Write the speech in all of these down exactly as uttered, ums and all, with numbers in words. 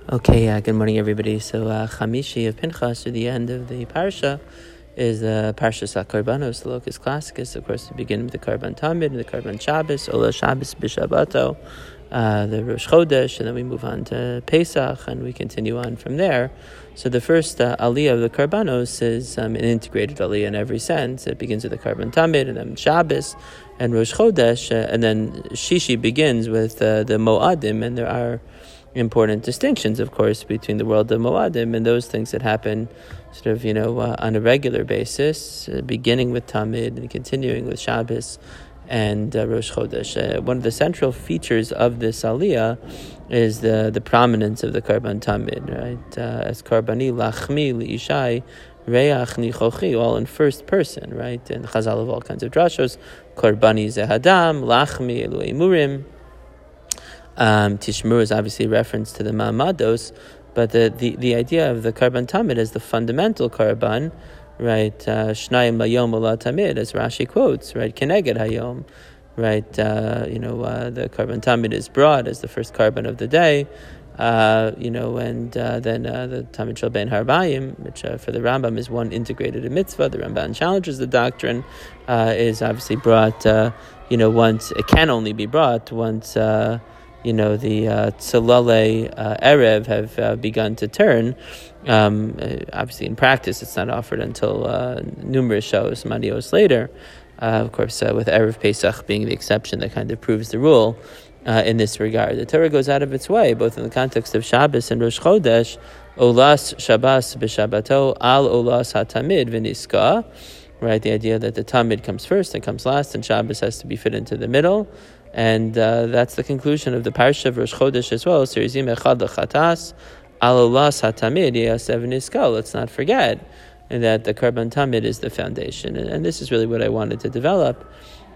Okay, uh, good morning, everybody. So, uh, Chamishi of Pinchas, to the end of the parsha, is the uh, Parshas HaKarbanos, the Locus Classicus. Of course, we begin with the Karban Tamid and the Karban Shabbos, Ola Shabbos B'Shabbato, uh, the Rosh Chodesh, and then we move on to Pesach, and we continue on from there. So the first uh, Aliyah of the Karbanos is um, an integrated Aliyah in every sense. It begins with the Karban Tamid, and then Shabbos, and Rosh Chodesh, uh, and then Shishi begins with uh, the Moadim, and there are important distinctions, of course, between the world of Moadim and those things that happen sort of, you know, uh, on a regular basis, uh, beginning with Tamid and continuing with Shabbos and uh, Rosh Chodesh. Uh, one of the central features of this Aliyah is the, the prominence of the Karban Tamid, right? Uh, as Karbani Lachmi Liishai Reach Nichochi, all in first person, right? And Chazal of all kinds of drashos, Karbani Zehadam, Lachmi Eloi Murim. Um, Tishmur is obviously a reference to the Ma'amados, but the, the, the idea of the Karban Tamid as the fundamental Karban, right? Shnayim Layom Ola Tamid, as Rashi quotes, right? Keneged Hayom, right? Uh, you know, uh, the Karban Tamid is brought as the first Karban of the day, uh, you know, and uh, then uh, the Tamid Shel Ben Harbayim, which uh, for the Rambam is one integrated mitzvah. The Ramban challenges the doctrine, uh, is obviously brought, uh, you know, once, it can only be brought once, uh, you know, the uh, Tzalale uh, Erev have uh, begun to turn. Um, uh, obviously, in practice, it's not offered until uh, numerous shows, manios later. Uh, of course, uh, with Erev Pesach being the exception that kind of proves the rule uh, in this regard. The Torah goes out of its way, both in the context of Shabbos and Rosh Chodesh, Olas Shabbos b'Shabbato al Olas HaTamid v'Niska, right? The idea that the Tamid comes first and comes last, and Shabbos has to be fit into the middle. And uh, that's the conclusion of the Parsha of Rosh Chodesh as well. Sirizim echad lechatas, alolas hatamid yasev niskal. Let's not forget that the Karban Tamid is the foundation. And, and this is really what I wanted to develop.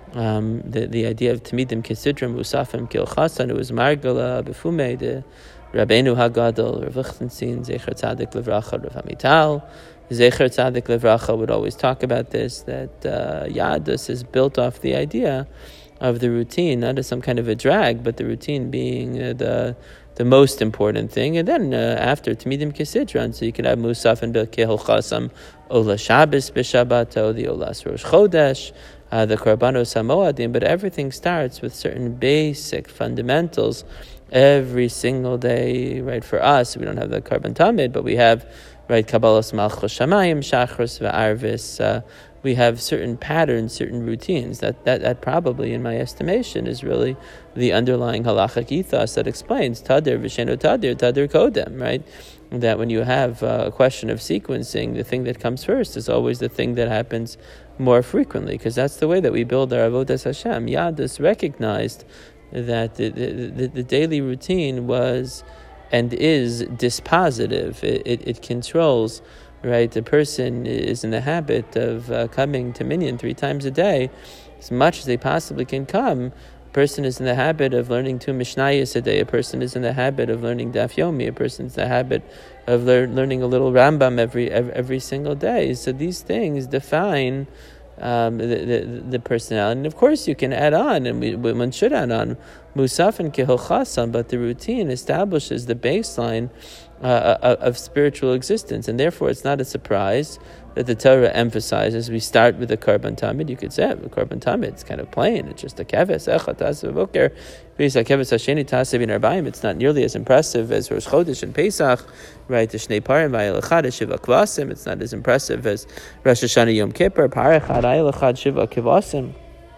Um, the, the idea of Tamidim Kisidrim Usafim Kilchasan, it was Margala Befume, the Rabbeinu Hagadol, Rav Lichtenstein, Zecher Tzadik Levracha, Rav Amital. Zecher Tzadik Levracha would always talk about this, that uh, Yadus is built off the idea of the routine, not as some kind of a drag, but the routine being uh, the the most important thing. And then uh, after Tamidim Kisidron, so you can have Musaf and Bilkei Chasam, Ola Shabbos B'Shabbato, the Olas Rosh Chodesh, uh, the Karbanos HaMoadim, but everything starts with certain basic fundamentals every single day, right? For us, we don't have the Karban Tamid, but we have, right, Kabbalas Malchus Shamayim, Shachros V'Arvis, uh, we have certain patterns, certain routines. That, that that probably, in my estimation, is really the underlying halachic ethos that explains Tadir V'Sheno Tadir, Tadir Kodem, right? That when you have uh, a question of sequencing, the thing that comes first is always the thing that happens more frequently, because that's the way that we build our Avodas Hashem. Yadus recognized that the, the, the, the daily routine was and is dispositive. It, it, it controls. Right, the person is in the habit of uh, coming to Minyan three times a day, as much as they possibly can come. A person is in the habit of learning two Mishnayos a day. A person is in the habit of learning Daf Yomi. A person is in the habit of lear- learning a little Rambam every, every every single day. So these things define um, the, the the personality. And of course, you can add on, and we, one should add on Musaf and Kehil Chasam, but the routine establishes the baseline Uh, of spiritual existence, and therefore it's not a surprise that the Torah emphasizes we start with the Karban Tamid. You could say the Karban Tamid, it's kind of plain, it's just a keves echad tasav boker, keves hasheni tasav in arbaim. It's not nearly as impressive as Rosh Chodesh and Pesach, right? The Shnei Parim v'ayil echad shiva kvasim. It's not as impressive as Rosh Hashanah Yom Kippur par echad ayil echad shiva kvasim.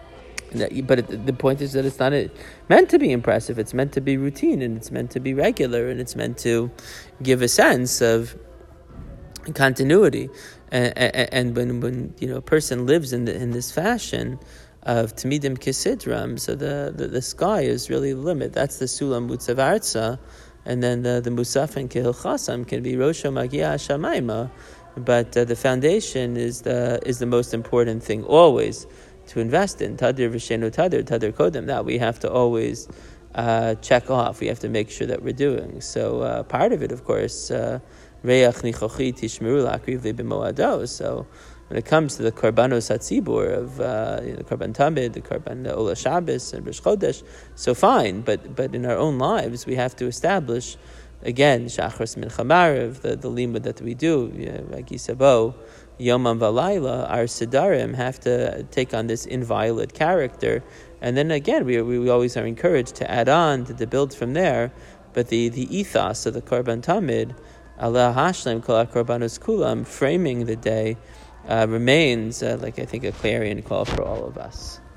But it, the point is that it's not a, meant to be impressive. It's meant to be routine, and it's meant to be regular, and it's meant to give a sense of continuity. And, and, and when, when you know a person lives in the, in this fashion of Tamidim Kisidram, so the, the, the sky is really the limit. That's the Sulam Mutzav Arza, and then the, the Musaf and Kehil Chasam can be Rosha Magia Shamayma, but uh, the foundation is the is the most important thing always to invest in. Tadir V'Sheno Tadir, Tadir Kodem. That we have to always uh, check off. We have to make sure that we're doing. So uh, part of it, of course, Reach Nichochi Tishmeru L'Akriv B'Moado. So when it comes to the Karbanos HaTzibur of uh, you know, the Karban Tamid, the Karban Ola Shabbos and Rosh Chodesh, so fine. But but in our own lives, we have to establish again, Shachris Mincha Mariv, the, the limud that we do, Gisabo, Yomam Valayla, our Sidarim have to take on this inviolate character. And then again, we, we, we always are encouraged to add on, to, to build from there. But the, the ethos of the Korban Tamid, Allah Hashlem Kol HaKorbanos Kulam, framing the day, uh, remains, uh, like I think, a clarion call for all of us.